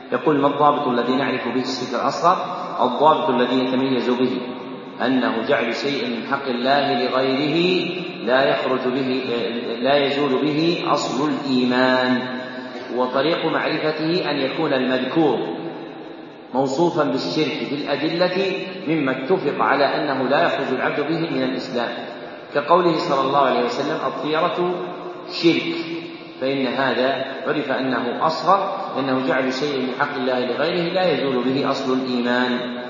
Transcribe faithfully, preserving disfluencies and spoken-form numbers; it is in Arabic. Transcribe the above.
يقول: ما الضابط الذي نعرف به الشرك الأصغر؟ الضابط الذي يتميز به أنه جعل شيء من حق الله لغيره لا يخرج به لا يزول به أصل الإيمان. وطريق معرفته أن يكون المذكور موصوفا بالشرك بالأدلة مما اتفق على أنه لا يخرج العبد به من الإسلام، كقوله صلى الله عليه وسلم: الطيرة شرك، فإن هذا عرف أنه أصغر، لأنه جعل شيء من حق الله لغيره لا يزول به أصل الإيمان.